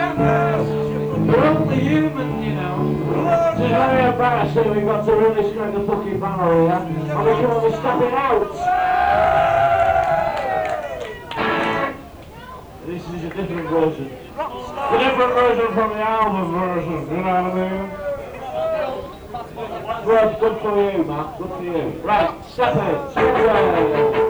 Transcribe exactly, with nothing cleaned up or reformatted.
We're only human, you know. It's very embarrassing we've got to really string the fucking barrel here, and we can only stop it out. This is a different version. A different version from the album version, you know what I mean? Good, good for you, Matt, good for you. Right, step in, swing away.